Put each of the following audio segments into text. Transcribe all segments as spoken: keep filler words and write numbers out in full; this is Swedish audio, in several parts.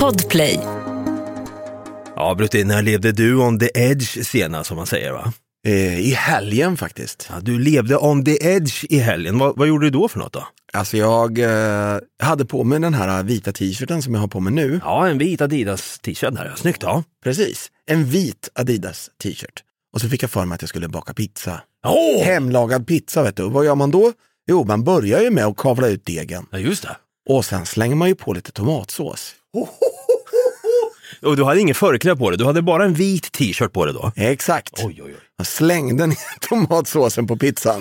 Podplay. Ja, Brutti, när levde du on the edge senast, som man säger, va? Eh, I helgen faktiskt. Ja, du levde on the edge i helgen. Vad, vad gjorde du då för något då? Alltså jag eh, hade på mig den här vita t-shirten som jag har på mig nu. Ja, en vit Adidas t-shirt här. Snyggt, ja. Precis, en vit Adidas t-shirt. Och så fick jag för mig att jag skulle baka pizza. Oh! Hemlagad pizza, vet du. Och vad gör man då? Jo, man börjar ju med att kavla ut degen. Ja, just det. Och sen slänger man ju på lite tomatsås. Och du hade ingen förkläde på det. Du hade bara en vit t-shirt på det då. Exakt. Oj, oj, oj. Jag slängde ner tomatsåsen på pizzan.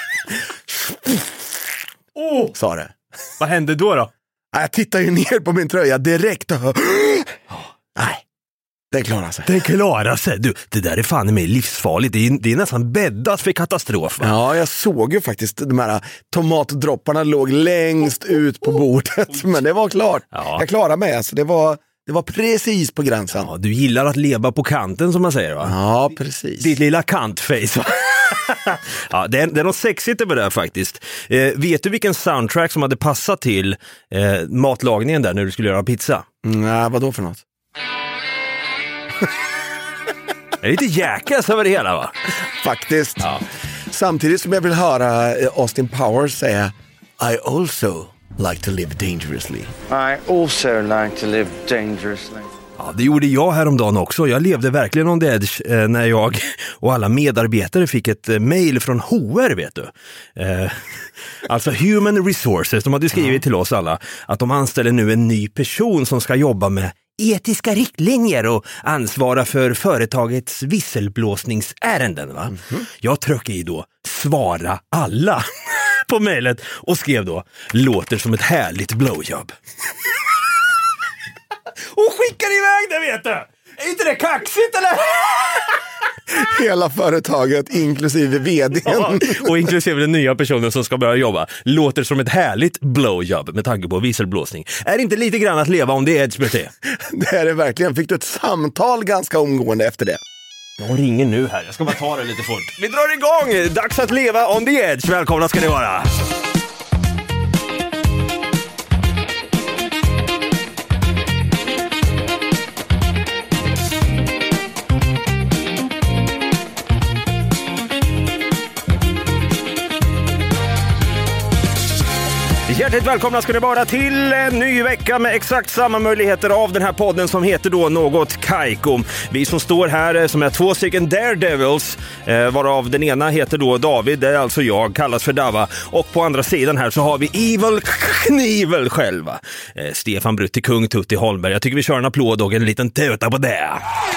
Oh! Sa det. Vad hände då då? Jag tittar ju ner på min tröja direkt och... Nej, det klarar sig. Det klarar sig. Du, det där är fan i mig livsfarligt. Det är, det är nästan bäddat för katastrof, va? Ja, jag såg ju faktiskt de här tomatdropparna låg längst ut på bordet. Men det var klart. Ja. Jag klarade mig. Alltså, det var, det var precis på gränsen. Ja, du gillar att leva på kanten, som man säger, va? Ja, precis. Ditt lilla kantface, va? Ja, det är, det är något sexigt över det här faktiskt. Eh, vet du vilken soundtrack som hade passat till eh, matlagningen där när du skulle göra pizza? Nej, vad då för något? Det är lite jäkas över det hela, va? Faktiskt. Ja. Samtidigt som jag vill höra Austin Powers säga I also like to live dangerously. I also like to live dangerously. Ja, det gjorde jag häromdagen också. Jag levde verkligen on the edge eh, när jag och alla medarbetare fick ett eh, mejl från H R, vet du. Eh, alltså Human Resources, de hade skrivit till oss alla att de anställer nu en ny person som ska jobba med etiska riktlinjer och ansvara för företagets visselblåsningsärenden, va? Mm-hmm. Jag tryckte i då svara alla på mejlet och skrev då låter som ett härligt blowjob. Och skickar iväg det, vet du! Är inte det kaxigt, eller? Hela företaget, inklusive vdn. Ja, och inklusive den nya personen som ska börja jobba. Låter som ett härligt blowjob med tanke på visselblåsning. Är det inte lite grann att leva om det edge, B T? Det är det verkligen. Fick du ett samtal ganska omgående efter det? Jag ringer nu här. Jag ska bara ta det lite fort. Vi drar igång! Dags att leva on the edge. Välkomna ska ni vara. Hjärtligt välkomna ska ni vara till en ny vecka med exakt samma möjligheter av den här podden som heter då Något Kaikom. Vi som står här som är två stycken Daredevils, eh, varav den ena heter då David, det är alltså jag, kallas för Dava. Och på andra sidan här så har vi Evil Knivel själva. Eh, Stefan Brutti, Kung Tutti Holmberg. Jag tycker vi kör en applåd och en liten tuta på det.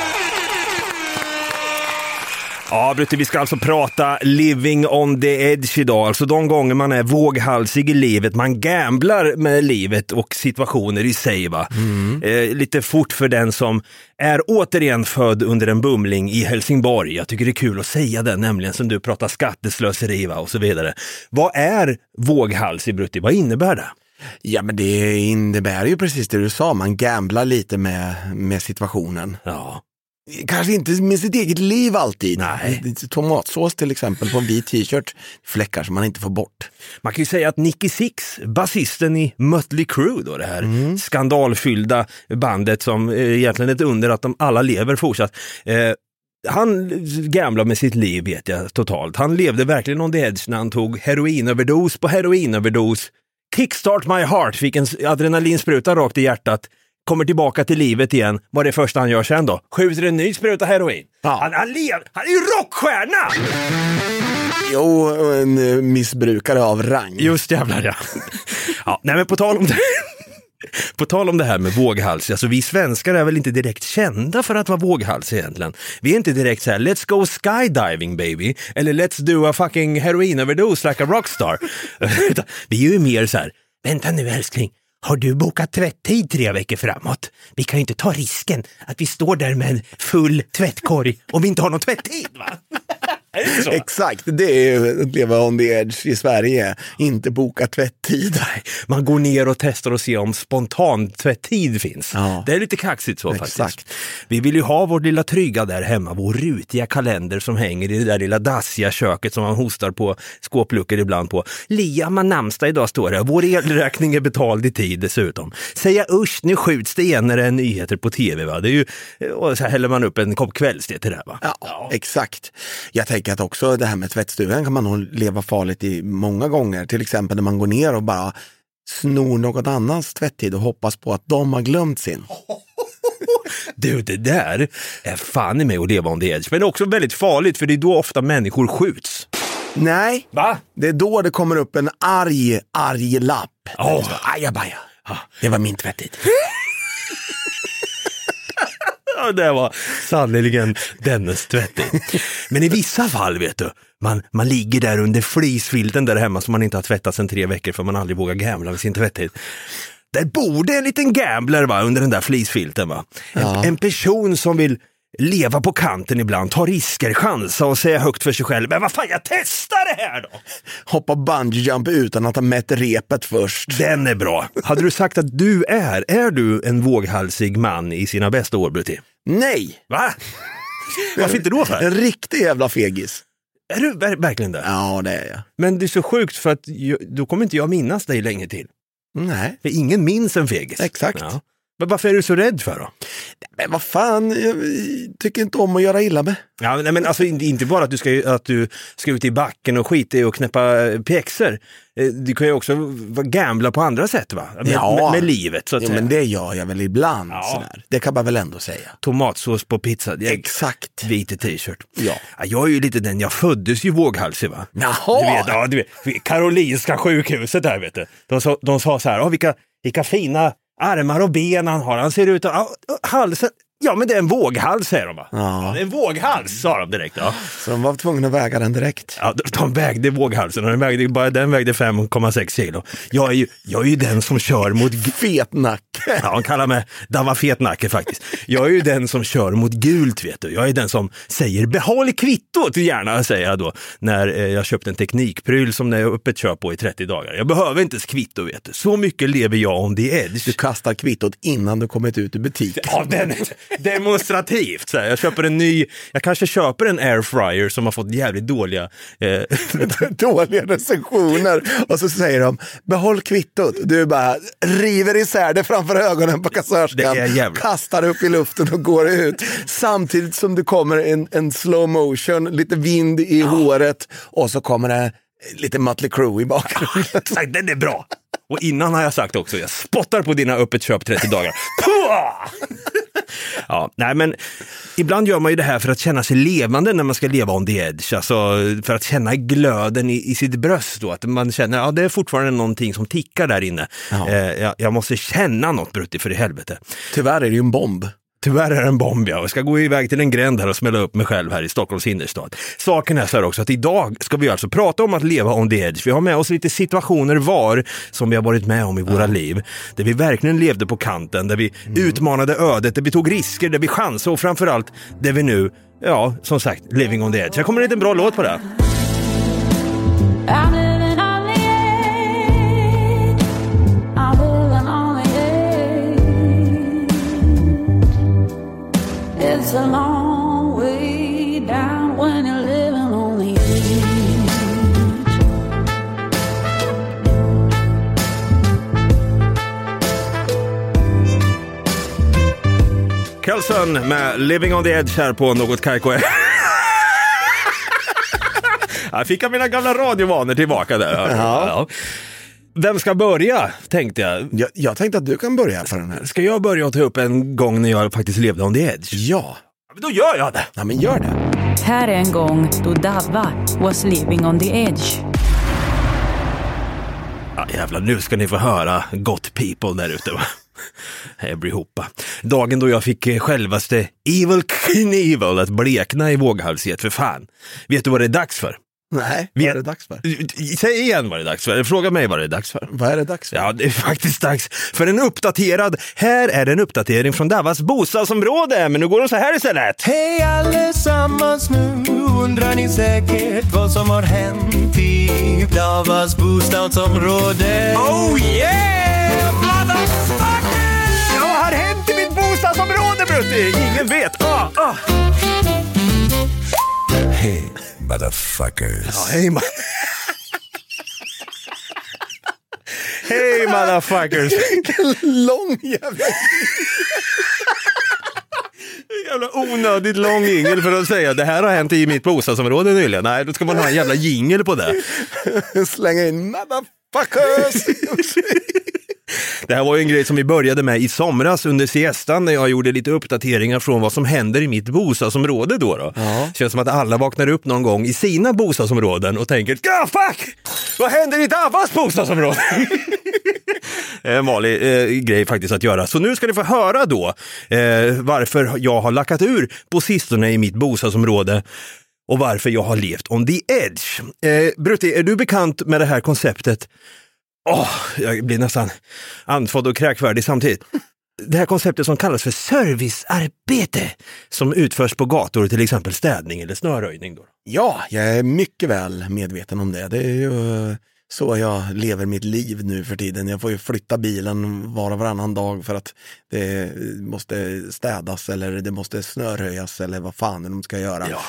Ja, Brutti, vi ska alltså prata living on the edge idag. Alltså de gånger man är våghalsig i livet, man gamblar med livet och situationer i sig, va? Mm. Eh, lite fort för den som är återigen född under en bumling i Helsingborg. Jag tycker det är kul att säga det, nämligen som du pratar skatteslöseri, va? Och så vidare. Vad är våghalsig, Brutti? Vad innebär det? Ja, men det innebär ju precis det du sa. Man gamblar lite med, med situationen. Ja. Kanske inte med sitt eget liv alltid. Nej. Tomatsås till exempel på en vit t-shirt. Fläckar som man inte får bort. Man kan ju säga att Nicky Six, basisten i Mötley Crüe då, det här mm. skandalfyllda bandet som eh, egentligen är ett under att de alla lever fortsatt. Eh, han gamla med sitt liv, vet jag totalt. Han levde verkligen on the edge när han tog heroinöverdos på heroinöverdos. Kickstart my heart, fick en adrenalinspruta rakt i hjärtat. Kommer tillbaka till livet igen. Vad är det första han gör sen då? Skjuter en ny spruta heroin. Ja. Han, han, lev, han är ju rockstjärna! Jo, en missbrukare av rang. Just jävlar, ja. Ja, nej, men på tal om det. På tal om det här med våghals, alltså vi svenskar är väl inte direkt kända för att vara våghals egentligen. Vi är inte direkt så här, let's go skydiving baby, eller let's do a fucking heroin overdose like a rockstar. Vi är ju mer så här, vänta nu älskling, har du bokat tvätttid tre veckor framåt? Vi kan ju inte ta risken att vi står där med en full tvättkorg om vi inte har någon tvätttid, va? Är det så? Exakt, det är ju att leva on the edge i Sverige. Inte boka tvätttid. Nej, man går ner och testar och ser om spontan tvätttid finns. Ja. Det är lite kaxigt så Exakt. faktiskt. Vi vill ju ha vårt lilla trygga där hemma, vår rutiga kalender som hänger i det där lilla dassiga köket som man hostar på skåpluckor ibland på. Lia, man namnsdag idag står det. Vår elräkning är betald i tid dessutom. Säga usch, nu skjuts det igen när det är nyheter på tv, va? Det är ju, och så häller man upp en kopp kvällste till det här, va? Ja, ja, exakt. Jag tänker att också det här med tvättstugan kan man nog leva farligt i många gånger. Till exempel när man går ner och bara snor något annans tvätttid och hoppas på att de har glömt sin. Du, det där är fan i mig att leva on the edge. Men det är också väldigt farligt, för det är då ofta människor skjuts. Nej, Va? det är då det kommer upp en arg, arg lapp. Åh. Oh. Ajabaja, det var min tvätttid. Ja, det var sannoliken dennes tvättig. Men i vissa fall, vet du, man, man ligger där under flisfilten där hemma som man inte har tvättat sedan tre veckor för man aldrig vågar gambla med sin tvättid. Där borde en liten gambler, va, under den där flisfilten, va? En, Ja. en person som vill leva på kanten ibland, ta risker, chansa och säga högt för sig själv. Men vad fan, jag testar det här då! Hoppa bungee jump utan att ha mätt repet först. Den är bra. Hade du sagt att du är, är du en våghalsig man i sina bästa år, Brutti? Nej! Va? Varför inte då för? En riktig jävla fegis. Är du ver- verkligen det? Ja, det är jag. Men det är så sjukt för att jag, då kommer inte jag minnas dig länge till. Nej, För ingen minns en fegis. exakt. Ja. Men varför är du så rädd för då? Men vad fan, jag tycker inte om att göra illa med. Ja, nej, men alltså inte inte bara att du ska, att du ska ut i backen och skita i och knäppa pjäxor. Eh, Du kan ju också vara gambla på andra sätt, va? Med, Ja. med, med livet, så att Jo, säga. men det gör jag väl ibland. Ja. Sådär. Det kan man väl ändå säga. Tomatsås på pizza. Det är Exakt. vit t-shirt. Ja. Ja, jag är ju lite den, jag föddes ju våghalsig, va? Jaha. Du vet, ja, du vet, Karolinska sjukhuset där, vet du. De sa, de sa så här, oh, vilka, vilka fina armar och ben han har. Han ser ut att, ja, halsen, ja men det är en våghals, säger de, va? Ja. Det är en våghals, sa de direkt. Ja. Så de var tvungna att väga den direkt. Ja, de- de vägde våghalsen och den vägde, bara den vägde fem komma sex kilo. Jag är ju, jag är ju den som kör mot... g- Fet nacke. Ja, han kallar mig Dava Fetnacke faktiskt. Jag är ju den som kör mot gult, vet du. Jag är den som säger behåll kvittot gärna, säger jag då. När eh, jag köpte en teknikpryl som jag öppet kör på i trettio dagar. Jag behöver inte ens kvitto, vet du. Så mycket lever jag on the edge. Du kastar kvittot innan du kommit ut ur butiken. Ja, den är demonstrativt. Så här. Jag köper en ny, jag kanske köper en airfryer som har fått jävligt dåliga... Eh, Dåliga recensioner. Och så säger de, behåll kvittot. Du bara river isär det framför ögonen på kassörskan. Det är jävla- Kastar upp i luften och går ut. Samtidigt som det kommer en, en slow motion, lite vind i håret. Och så kommer det lite Mötley Crüe i bakgrunden. Exakt, den är bra. Och innan har jag sagt också, jag spottar på dina öppet köp trettio dagar. Puah! Ja, nej men ibland gör man ju det här för att känna sig levande när man ska leva on the edge. Alltså för att känna glöden i, i sitt bröst då. Att man känner, ja det är fortfarande någonting som tickar där inne. Ja. Eh, jag, jag måste känna något, Brutti, för i helvete. Tyvärr är det ju en bomb. Tyvärr är det en bomb, ja. Jag ska gå iväg till en gränd här och smälla upp mig själv här i Stockholms innerstad. Saken är så här också att idag ska vi alltså prata om att leva on the edge. Vi har med oss lite situationer var som vi har varit med om i våra liv. Där vi verkligen levde på kanten, där vi mm. utmanade ödet, där vi tog risker, där vi chansade och framförallt där vi nu, ja, som sagt, living on the edge. Här kommer en liten bra låt på det. I'm living on the edge. I'm living on the edge. It's a long way down when you're living on the edge. Kelson med Living on the Edge här på Något Kaiko. Jag fick jag mina gamla radiovanor tillbaka där. Ja. Ja. Vem ska börja, tänkte jag. Jag, jag tänkte att du kan börja på den här. Ska jag börja och ta upp en gång när jag faktiskt levde on the edge? Ja. Ja, men då gör jag det. Ja, men gör det. Här är en gång då Dava was living on the edge. Ja, jävlar, nu ska ni få höra gott people där ute, va? Every hoppa. Dagen då jag fick eh, självaste Evil Knievel att blekna i våghalsighet, för fan. Vet du vad det är dags för? Nej, vad är det dags för? Säg igen vad det är dags för. Fråga mig vad det är dags för. Vad är det dags för? Ja, det är faktiskt dags för en uppdaterad. Här är en uppdatering från Davas bostadsområde. Men nu går de så här istället. Hej allesammans, nu undrar ni säkert vad som har hänt i Davas bostadsområde. Oh yeah! Motherfucker! Vad har hänt i mitt bostadsområde, Brutti? Ingen vet. Ah, ah. Hej motherfuckers. Ja, hej man. Hej motherfuckers. Lång jävla... Jävla onödigt lång jingel för att säga det här har hänt i mitt bostadsområde nyligen. Nej, då ska man ha en jävla jingel på det. Slänga in motherfuckers. Det här var ju en grej som vi började med i somras under siestan när jag gjorde lite uppdateringar från vad som händer i mitt bostadsområde då. då. Ja. Känns som att alla vaknar upp någon gång i sina bostadsområden och tänker ah, fuck! Vad händer i Davas bostadsområde? En vanlig eh, grej faktiskt att göra. Så nu ska ni få höra då eh, varför jag har lackat ur på sistone i mitt bostadsområde och varför jag har levt on the edge. Eh, Brutti, är du bekant med det här konceptet? Åh, oh, jag blir nästan andfådd och kräkvärdig samtidigt. Det här konceptet som kallas för servicearbete som utförs på gator, till exempel städning eller snöröjning då. Ja, jag är mycket väl medveten om det. Det är ju så jag lever mitt liv nu för tiden. Jag får ju flytta bilen var och varannan dag för att det måste städas eller det måste snöröjas eller vad fan de ska göra. Ja.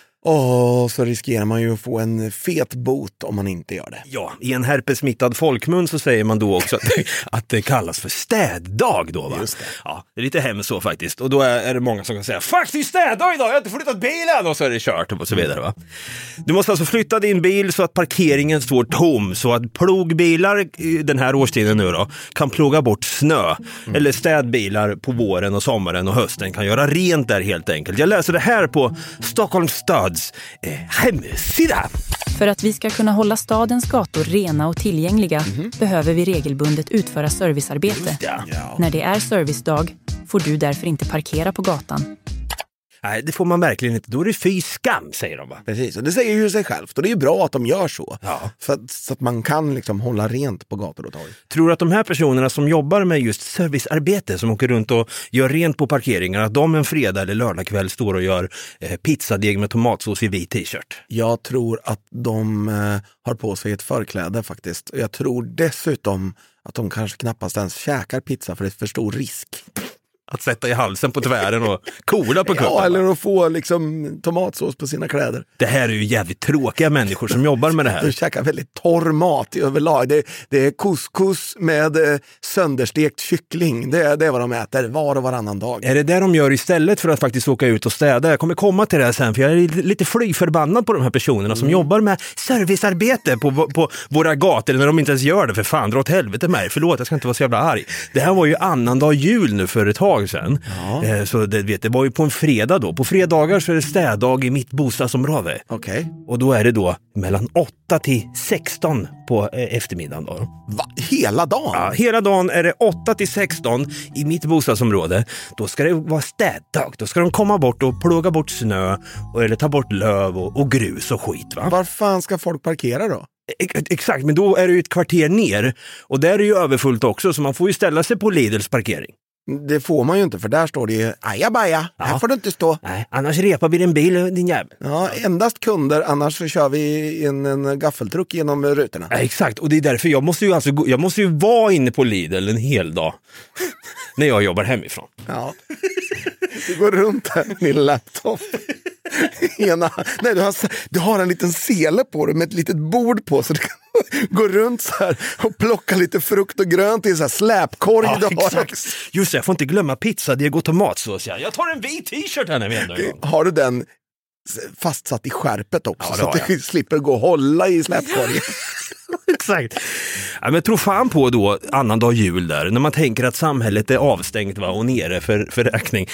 Och så riskerar man ju att få en fet bot om man inte gör det. Ja, i en herpesmittad folkmun så säger man då också att det, att det kallas för städdag då, va? Just det. Ja, det är lite hemskt så faktiskt. Och då är, är det många som kan säga fuck, det är städdag idag, jag har inte flyttat bilen och så är det kört och så vidare, va? Du måste alltså flytta din bil så att parkeringen står tom så att plogbilar i den här årstiden nu då kan ploga bort snö. Mm. Eller städbilar på våren och sommaren och hösten kan göra rent där helt enkelt. Jag läser det här på Stockholms stads eh, hemsida. För att vi ska kunna hålla stadens gator rena och tillgängliga mm-hmm. behöver vi regelbundet utföra servicearbete. Ja. När det är servicedag får du därför inte parkera på gatan. Nej, det får man verkligen inte. Då är det fy skam, säger de, va? Precis, och det säger ju sig självt. Och det är ju bra att de gör så. Ja. För att, så att man kan liksom hålla rent på gator och torg. Tror du att de här personerna som jobbar med just servicearbete, som åker runt och gör rent på parkeringar, att de en fredag eller lördagkväll står och gör eh, pizzadeg med tomatsås i vit t-shirt? Jag tror att de eh, har på sig ett förkläde faktiskt. Jag tror dessutom att de kanske knappast ens käkar pizza för det är för stor risk. Att sätta i halsen på tvären och kola på kuppen. Ja, eller att få liksom tomatsås på sina kläder. Det här är ju jävligt tråkiga människor som jobbar med det här. De käkar väldigt torr mat i överlag. Det, det är couscous med eh, sönderstekt kyckling. Det, det är vad de äter var och varannan dag. Är det det de gör istället för att faktiskt åka ut och städa? Jag kommer komma till det här sen, för jag är lite flygförbannad på de här personerna som mm. jobbar med servicearbete på, på våra gator när de inte ens gör det. För fan, dra åt helvete med. Förlåt, jag ska inte vara så jävla arg. Det här var ju annandag jul nu för ett tag sen. Ja. Så det, vet, det var ju på en fredag då. På fredagar så är det städdag i mitt bostadsområde. Okej. Okay. Och då är det då mellan åtta till sexton på eftermiddagen då. Va? Hela dagen? Ja, hela dagen är det åtta till sexton i mitt bostadsområde. Då ska det vara städdag. Då ska de komma bort och plåga bort snö och, eller ta bort löv och, och grus och skit, va? Var fan ska folk parkera då? Exakt, men då är det ju ett kvarter ner. Och där är det ju överfullt också, så man får ju ställa sig på Lidls parkering. Det får man ju inte, för där står det ju ajabaja, ja. Här får du inte stå. Nej, annars repar vi din bil, din jävel. Ja, endast kunder, annars så kör vi en, en gaffeltruck genom rutorna. Ja, exakt, och det är därför jag måste ju alltså, jag måste ju vara inne på Lidl en hel dag när jag jobbar hemifrån. Ja, du går runt här med din laptop. Ena, nej, du har, du har en liten sele på dig med ett litet bord på, så du kan gå runt så här och plocka lite frukt och grönt i en så här släpkorg. Ja, du har. Exakt. Just det, jag får inte glömma pizza, det går tomatsås. Ja. Jag tar en vit t-shirt här när vi ändå är igång. Har du den fastsatt i skärpet också, ja, så att du jag. slipper gå och hålla i släpkorgen? Exakt. Ja, men tro fan på då annandag jul där, när man tänker att samhället är avstängt, va, och nere för, för räkning.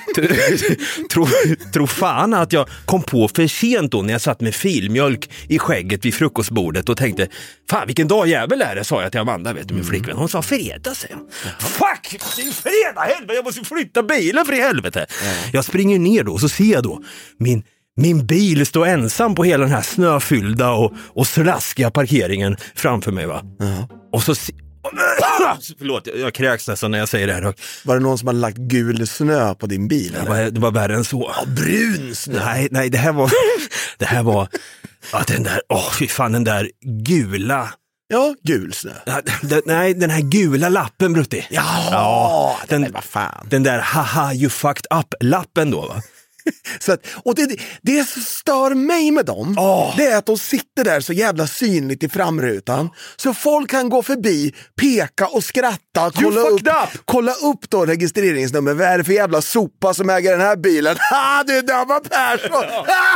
tro, tro fan att jag kom på för sent då när jag satt med filmjölk i skägget vid frukostbordet och tänkte, fan vilken dag jävel är det, sa jag till Amanda, vet du, min flickvän. Hon sa fredag, säger jag. Fuck, det är fredag, helvete, jag måste flytta bilen för i helvete. Ja. Jag springer ner då och så ser jag då min min bil står ensam på hela den här snöfyllda och, och slaskiga parkeringen framför mig, va? Ja. Och så... Förlåt, jag, jag kräks nästan när jag säger det här. Var det någon som hade lagt gul snö på din bil? Det var, det var värre än så. Ja, brun snö. Nej, nej, det här var... det här var... Att den där... Åh, fy fan, den där gula... Ja, gul snö. Ja, den, nej, den här gula lappen, Brutti. Ja, ja den, den, vad fan. Den där haha, you fucked up-lappen då, va? Så att, och det, det som stör mig med dem, Oh. det är att de sitter där så jävla synligt i framrutan. Så folk kan gå förbi, peka och skratta, kolla upp, up. kolla upp då registreringsnummer. Vad är det för jävla sopa som äger den här bilen? Ha, det där var Persson!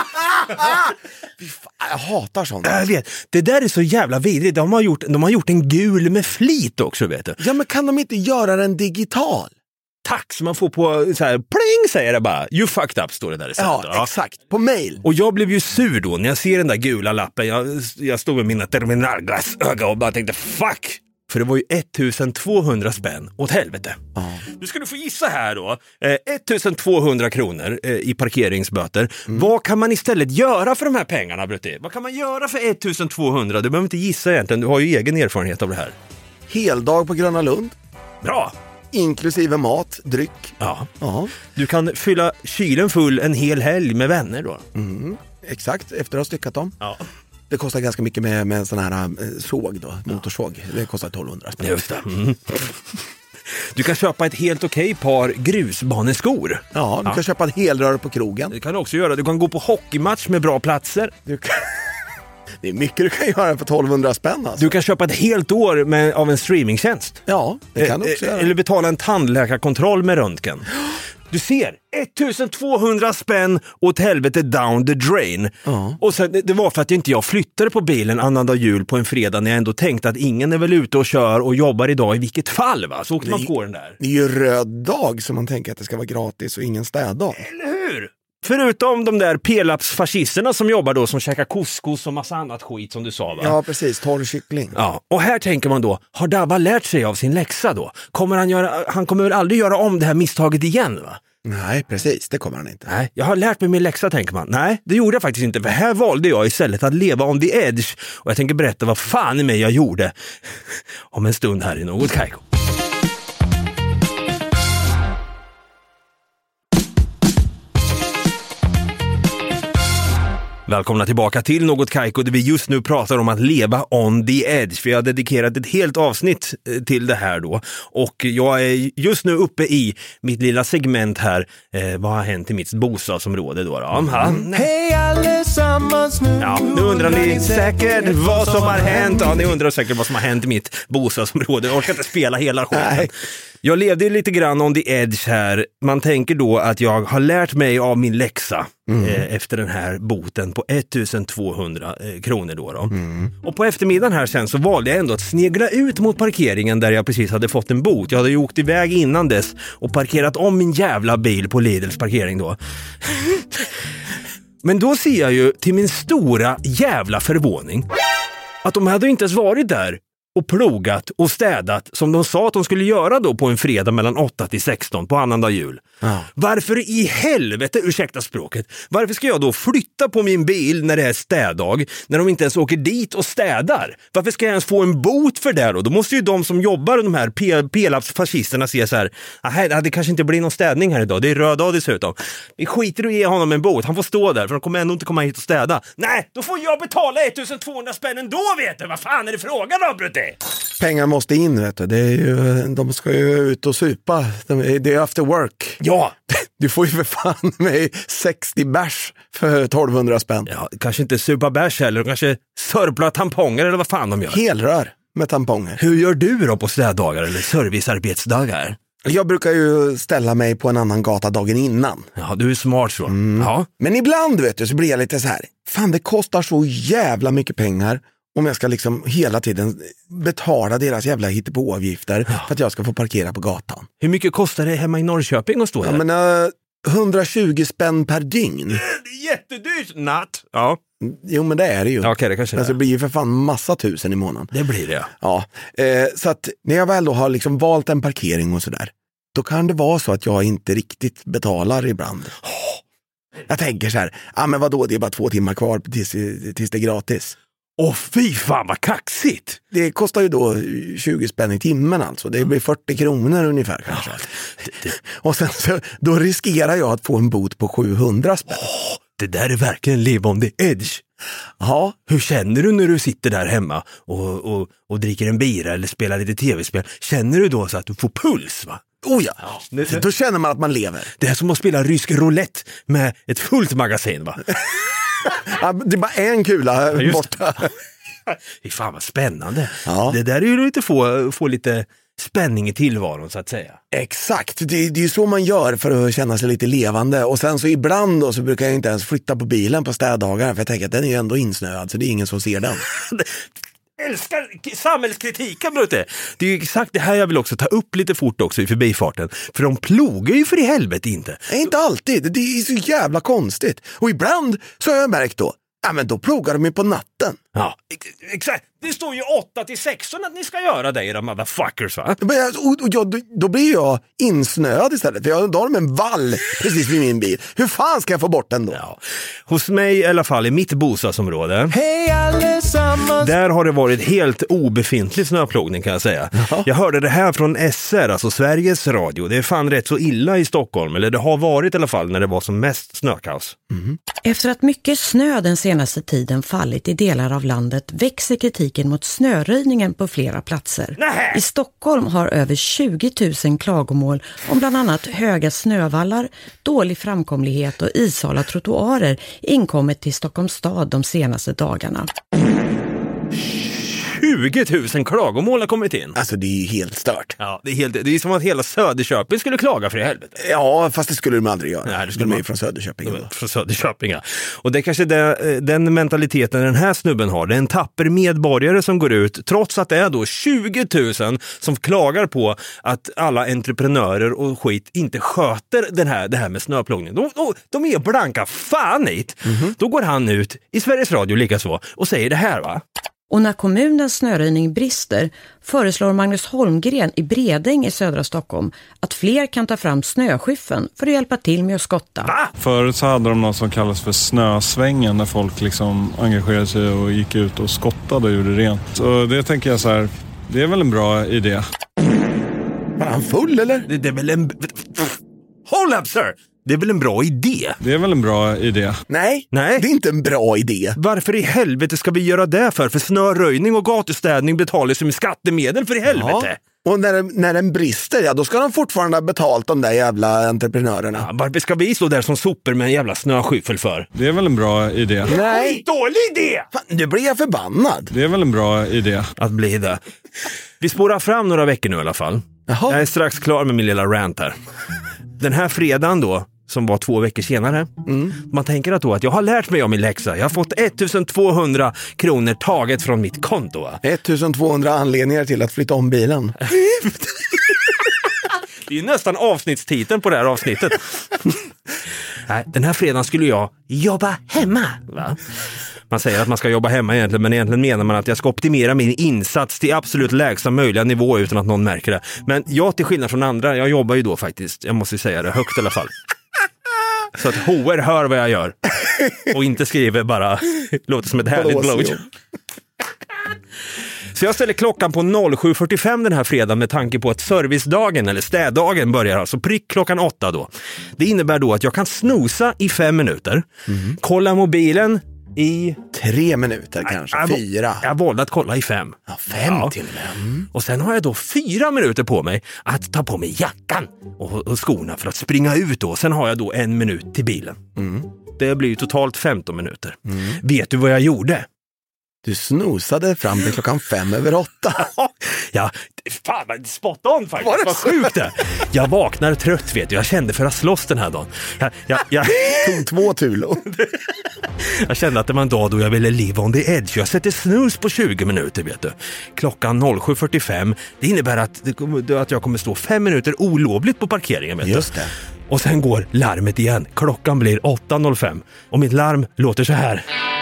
Fy fan, jag hatar sånt. Jag vet, det där är så jävla vidrigt. De har gjort, de har gjort en gul med flit också, vet du. Ja, men kan de inte göra den digital? Tack, som man får på så här, pling, säger det bara. You fucked up, står det där i Ja, ja, exakt. På mail. Och jag blev ju sur då när jag ser den där gula lappen. Jag, jag stod med mina terminalglasögon och bara tänkte, fuck! För det var ju ettusentvåhundra spänn åt helvete. Ja. Nu ska du få gissa här då. Eh, ettusentvåhundra kronor eh, i parkeringsböter. Mm. Vad kan man istället göra för de här pengarna, Brutti? Vad kan man göra för ettusentvåhundra? Du behöver inte gissa egentligen. Du har ju egen erfarenhet av det här. Heldag på Gröna Lund. Bra! Inklusive mat, dryck. Ja. Ja. Du kan fylla kylen full en hel helg med vänner då. Mm, exakt, efter att ha styckat dem. Ja. Det kostar ganska mycket med, med en sån här äh, såg då, motorsåg. Det kostar tolvhundra spänn. Just det. Mm. Du kan köpa ett helt okej par grusbaneskor. Ja, du Ja. kan köpa en helrör på krogen. Det kan du också göra. Du kan gå på hockeymatch med bra platser. Du kan... Det är mycket du kan göra för tolvhundra spänn alltså. Du kan köpa ett helt år med, av en streamingtjänst. Ja, det kan du också Eh, göra. Eller betala en tandläkarkontroll med röntgen. Du ser, ettusentvåhundra spänn åt helvete down the drain. Ja. Och sen, det, det var för att inte jag flyttade på bilen annandag jul på en fredag när jag ändå tänkte att ingen är väl ute och kör och jobbar idag i vilket fall, va? Så åkte man på den där. Det är ju röd dag som man tänker att det ska vara gratis och ingen städdag. Eller hur? Förutom de där p-lapsfascisterna som jobbar då, som käkar couscous och massa annat skit som du sa, va? Ja, precis. Torr kyckling. Ja, och här tänker man då, har Dabba lärt sig av sin läxa då? Kommer han göra, han kommer väl aldrig göra om det här misstaget igen, va? Nej, precis. Det kommer han inte. Nej, jag har lärt mig min läxa, tänker man. Nej, det gjorde jag faktiskt inte, för här valde jag istället att leva on the edge. Och jag tänker berätta vad fan i mig jag gjorde om en stund här i Något Kaiko. Välkomna tillbaka till Något Kaiko, där vi just nu pratar om att leva on the edge. För jag har dedikerat ett helt avsnitt till det här då. Och jag är just nu uppe i mitt lilla segment här. Eh, vad har hänt i mitt bostadsområde då? då? Mm. Hej allesammans nu. Ja, nu undrar ni säkert vad som har hänt. Ja, ni undrar säkert vad som har hänt i mitt bostadsområde. Jag orkar inte spela hela skiten. Jag levde lite grann on the edge här. Man tänker då att jag har lärt mig av min läxa mm. eh, efter den här boten på ettusentvåhundra eh, kronor då. då. Mm. Och på eftermiddagen här sen så valde jag ändå att snegla ut mot parkeringen där jag precis hade fått en bot. Jag hade ju åkt iväg innan dess och parkerat om min jävla bil på Lidls parkering då. Men då ser jag ju till min stora jävla förvåning att de hade inte ens varit där och plogat och städat som de sa att de skulle göra då på en fredag mellan åtta till sexton på annandag jul. Ja. Varför i helvete, ursäkta språket, varför ska jag då flytta på min bil när det är städdag, när de inte ens åker dit och städar? Varför ska jag ens få en bot för det då? Då måste ju de som jobbar, de här p-lapsfascisterna, se så här, nej, det kanske inte blir någon städning här idag, det är röd dag dessutom. Vi skiter och ge honom en bot, han får stå där för de kommer ändå inte komma hit och städa. Nej, då får jag betala ettusentvåhundra spänn ändå, vet du, vad fan är det frågan om, Brutti? Pengar måste in, vet du. Det är ju, de ska ju ut och supa. De, det är after work. Ja! Du får ju för fan med sextio bärs för tolvhundra spänn. Ja, kanske inte supa bärs heller. Kanske sörpla tamponger eller vad fan de gör. Helrör med tamponger. Hur gör du då på städdagar eller servicearbetsdagar? Jag brukar ju ställa mig på en annan gata dagen innan. Ja, du är smart så. Mm. Ja. Men ibland, vet du, så blir jag lite så här. Fan, det kostar så jävla mycket pengar om jag ska liksom hela tiden betala deras jävla hittepåavgifter ja. för att jag ska få parkera på gatan. Hur mycket kostar det hemma i Norrköping att stå ja, där? Men, uh, hundratjugo spänn per dygn. Det är jättedyrt! Natt. Ja. Jo, men det är det ju. Ja, okay, det kanske alltså, det det blir ju för fan massa tusen i månaden. Det blir det. Ja, eh, så att när jag väl då har liksom valt en parkering och sådär, då kan det vara så att jag inte riktigt betalar ibland. Jag tänker så här, ja men vadå, det är bara två timmar kvar tills, tills det är gratis. Åh fy fan vad kaxigt! Det kostar ju då tjugo spänn i timmen alltså. Det blir fyrtio kronor ungefär kanske. Och sen så, då riskerar jag att få en bot på sjuhundra spänn. Åh, det där är verkligen live on the edge. Ja. Hur känner du när du sitter där hemma och, och, och dricker en bira eller spelar lite tv-spel? Känner du då så att du får puls, va? Oh ja, ja. då känner man att man lever. Det är som att spela rysk roulette med ett fullt magasin, va? Ja, det är bara en kula ja, borta. Fy fan vad spännande. Ja. Det där är ju lite få, få lite spänning i tillvaron så att säga. Exakt, det, det är ju så man gör för att känna sig lite levande. Och sen så ibland då så brukar jag inte ens flytta på bilen på städdagar. För jag tänker att den är ju ändå insnöad så det är ingen som ser den. Älskar samhällskritiken, Brutte. Det är ju exakt det här jag vill också ta upp lite fort också i förbifarten. För de plogar ju för i helvete inte. Nej, inte alltid, det är så jävla konstigt. Och ibland så har jag märkt då, ja men då plogar de ju på natten. Ja, ex- exakt. Det står ju åtta till sexton att ni ska göra det, era motherfuckers, va? Och, och jag, då blir jag insnöad istället. För jag, då har de en vall precis vid min bil. Hur fan ska jag få bort den då? Ja. Hos mig i alla fall, i mitt bostadsområde, Hej allesammans. där har det varit helt obefintlig snöplogning kan jag säga. Jaha. Jag hörde det här från S R, alltså Sveriges Radio. Det är fan rätt så illa i Stockholm, eller det har varit i alla fall när det var som mest snökaos. Mm. Efter att mycket snö den senaste tiden fallit i delar av landet växer kritiken mot snöröjningen på flera platser. Nähä! I Stockholm har över tjugo tusen klagomål om bland annat höga snövallar, dålig framkomlighet och ishala trottoarer inkommit till Stockholms stad de senaste dagarna. tjugo tusen klagomål har kommit in. Alltså det är ju helt stört. Ja, det är, helt, det är som att hela Söderköping skulle klaga för i helvete. Ja, fast det skulle de aldrig göra. Nej, det skulle de är man- ju från Söderköping. De är Från Söderköping, ja. Och det är kanske det, den mentaliteten den här snubben har. Det är en tapper medborgare som går ut, trots att det är då tjugo tusen som klagar på att alla entreprenörer och skit inte sköter den här, det här med snöplogning. De, de, de är blanka fan hit. Mm-hmm. Då går han ut i Sveriges Radio likaså och säger det här, va? Och när kommunens snöröjning brister föreslår Magnus Holmgren i Bredäng i södra Stockholm att fler kan ta fram snöskyffen för att hjälpa till med att skotta. Va? Förut så hade de något som kallas för snösvängen, när folk liksom engagerade sig och gick ut och skottade och gjorde rent. Så det tänker jag så här, det är väl en bra idé. Var han full eller? Det, det är väl en... Hold up, sir! Det är väl en bra idé? Det är väl en bra idé. Nej, Nej. det är inte en bra idé. Varför i helvete ska vi göra det för? För snöröjning och gatustädning betalas ju med skattemedel för i helvete. Ja. Och när, när den brister, ja då ska de fortfarande ha betalt de där jävla entreprenörerna. Ja, varför ska vi stå där som sopor med en jävla snöskyffel för? Det är väl en bra idé. Nej, Dålig idé! fan, nu blir jag förbannad. Det är väl en bra idé. Att bli det. Vi spårar fram några veckor nu i alla fall. Jaha. Jag är strax klar med min lilla rant här. Den här fredagen då, som var två veckor senare. Mm. Man tänker att då att jag har lärt mig om min läxa. Jag har fått ettusentvåhundra kronor taget från mitt konto, va? ettusentvåhundra anledningar till att flytta om bilen. Det är ju nästan avsnittstiteln på det här avsnittet. Nej, den här fredagen skulle jag jobba hemma, va? Man säger att man ska jobba hemma egentligen, men egentligen menar man att jag ska optimera min insats till absolut lägsta möjliga nivå utan att någon märker det. Men jag, till skillnad från andra, jag jobbar ju då faktiskt, jag måste säga det högt i alla fall. Så att H R hör vad jag gör och inte skriver bara låter som ett härligt blowjob. Så jag ställer klockan på sju fyrtiofem den här fredagen med tanke på att servicedagen eller städdagen börjar alltså prick klockan åtta då. Det innebär då att jag kan snosa i fem minuter, mm. kolla mobilen i... Tre minuter kanske, jag, fyra. Jag valde att kolla i fem. Ja, fem ja. till och med. Mm. Och sen har jag då fyra minuter på mig att ta på mig jackan och, och skorna för att springa ut då. Sen har jag då en minut till bilen. Mm. Det blir ju totalt femton minuter. Mm. Vet du vad jag gjorde? Du snosade fram till klockan fem över åtta. Ja, fan, spot on faktiskt. Vad sjukt det. Jag vaknar trött, vet du. Jag kände för att slåss den här dagen. Jag, jag, jag... tog två tulor. Jag kände att det var en dag då jag ville live on the edge. Jag sätter snus på tjugo minuter, vet du. Klockan sju fyrtiofem. Det innebär att, att jag kommer stå fem minuter olovligt på parkeringen, vet Just du. det. Och sen går larmet igen. Klockan blir åtta noll fem. Och mitt larm låter så här.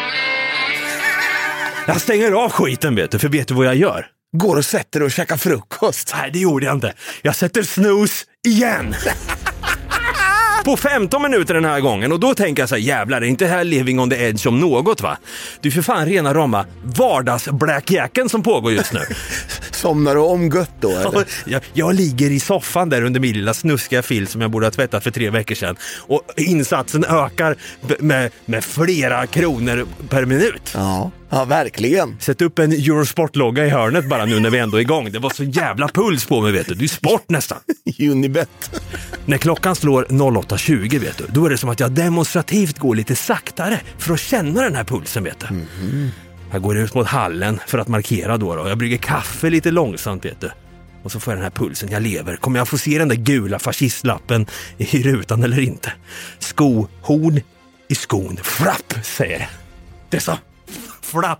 Jag stänger av skiten, vet du, för vet du vad jag gör? Går och sätter och käkar frukost. Nej, det gjorde jag inte. Jag sätter snus igen. på femton minuter den här gången. Och då tänker jag så här, jävlar, är inte här living on the edge om något, va? Du är för fan rena rama vardags-blackjacken som pågår just nu. Somnar du om gött då, eller? jag, jag ligger i soffan där under min lilla snuskiga fil som jag borde ha tvättat för tre veckor sedan. Och insatsen ökar b- med, med flera kronor per minut. Ja, ja, verkligen. Sätt upp en Eurosport-logga i hörnet bara nu när vi ändå är igång. Det var så jävla puls på mig, vet du. Det är sport nästan. Unibet. När klockan slår åtta tjugo, vet du, då är det som att jag demonstrativt går lite saktare för att känna den här pulsen, vet du. Mm-hmm. Jag går ut mot hallen för att markera då, då. Jag brygger kaffe lite långsamt, vet du. Och så får jag den här pulsen, jag lever. Kommer jag få se den där gula fascistlappen i rutan eller inte? Skohorn i skon. Frapp, säger det. Det är så. Flapp.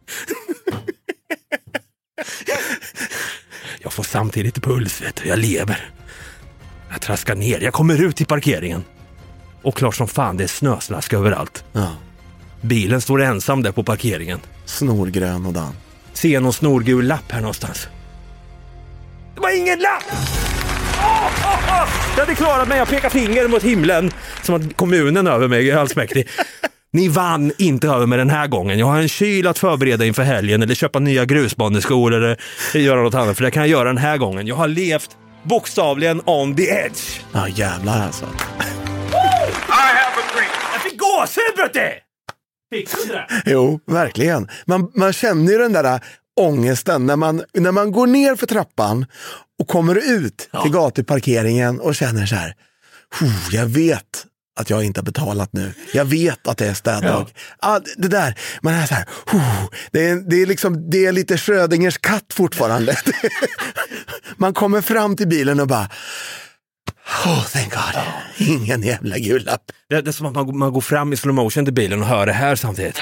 Jag får samtidigt puls, vet du. Jag lever. Jag traskar ner. Jag kommer ut till parkeringen. Och klart som fan, det är snöslask överallt. Ja. Bilen står ensam där på parkeringen. Snorgrön och dan. Se någon snorgul lapp här någonstans. Det var ingen lapp! Oh, oh, oh. Jag hade klarat mig. Jag pekar finger mot himlen. Som att kommunen över mig är allsmäktig. Ni vann inte över med den här gången. Jag har en kyl att förbereda inför helgen. Eller köpa nya grusbaneskor. Eller göra något annat. För det kan jag göra den här gången. Jag har levt bokstavligen on the edge. Ja, jävlar alltså. Jag fick gåshud, vet du! Fick du det? Jo, verkligen. Man, man känner ju den där ångesten när man, när man går ner för trappan och kommer ut ja. till gatuparkeringen och känner så här, jag vet att jag inte har betalat nu. Jag vet att det är städdag. Ja. Ah, det där, man är så här, det är, det är liksom, det är lite Schrödingers katt fortfarande. Man kommer fram till bilen och bara, oh, thank God. Ja. Ingen jävla gulapp. Det, det är som att man, man går fram i slow motion till bilen och hör det här samtidigt.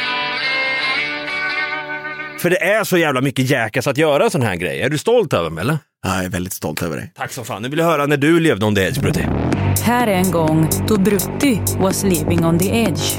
För det är så jävla mycket jäkas att göra sån här grej. Är du stolt över mig, eller? Ja, jag är väldigt stolt över dig. Tack så fan. Nu vill jag höra när du levde on the edge, Brutti. Här är en gång då Brutti was living on the edge.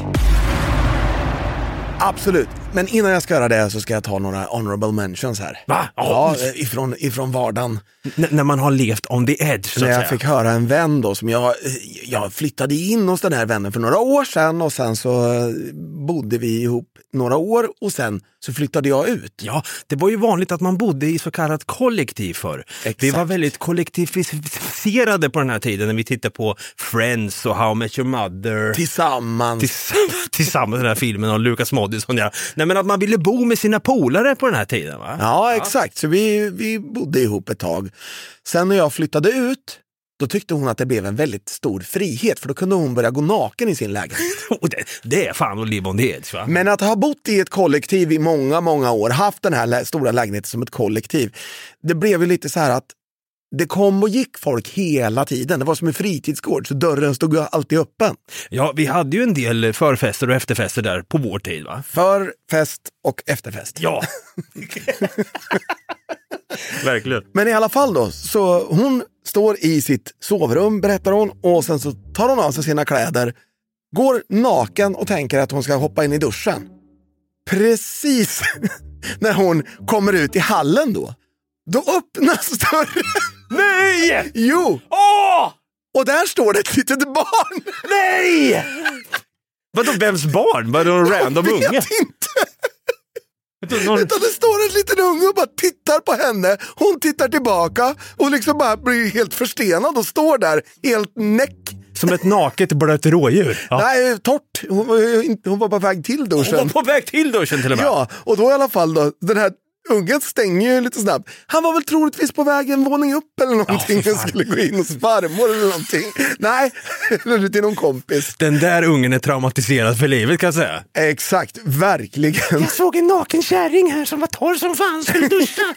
Absolut. Men innan jag ska göra det så ska jag ta några honorable mentions här. Va? Ja, ifrån, ifrån vardagen. N- när man har levt on the edge, så när att jag säga. fick höra en vän då som jag, jag flyttade in hos den här vännen för några år sedan och sen så bodde vi ihop några år och sen så flyttade jag ut. Ja, det var ju vanligt att man bodde i så kallat kollektiv för. Exakt. Vi var väldigt kollektiviserade på den här tiden när vi tittade på Friends och How I Met Your Mother. Tillsammans. Tillsammans, tillsammans den här filmen om Lucas Moodysson. Ja. Nej, men att man ville bo med sina polare på den här tiden, va? Ja, exakt. Så vi, vi bodde ihop ett tag. Sen när jag flyttade ut, då tyckte hon att det blev en väldigt stor frihet. För då kunde hon börja gå naken i sin lägenhet. det, det är fan att live on the edge, va? Men att ha bott i ett kollektiv i många, många år, haft den här lä- stora lägenheten som ett kollektiv, det blev ju lite så här att det kom och gick folk hela tiden. Det var som en fritidsgård, så dörren stod alltid öppen. Ja, vi hade ju en del förfester och efterfester där på vår tid, va? För fest och efterfest. Ja. Verkligen. Men i alla fall då, så hon står i sitt sovrum, berättar hon, och sen så tar hon av sig sina kläder, går naken och tänker att hon ska hoppa in i duschen. Precis när hon kommer ut i hallen då, då öppnas dörren. Nej! Jo! Åh! Och där står det ett litet barn. Nej! Vadå, vems barn? Var det någon random unge? Jag vet inte. Någon... Utan det står en liten unge och bara tittar på henne. Hon tittar tillbaka och liksom bara blir helt förstenad och står där helt näck. Som ett naket blött rådjur. Ja. Nej, torrt. Hon var, inte, hon var på väg till duschen. Hon var på väg till duschen till och med. Ja, och då i alla fall då, den här ungen stänger ju lite snabbt. Han var väl troligtvis på väg en våning upp eller någonting. Han skulle gå in hos farmor eller någonting. Nej, eller till någon kompis. Den där ungen är traumatiserad för livet, kan jag säga. Exakt, verkligen. Jag såg en naken kärring här som var torr som fan, skulle duscha.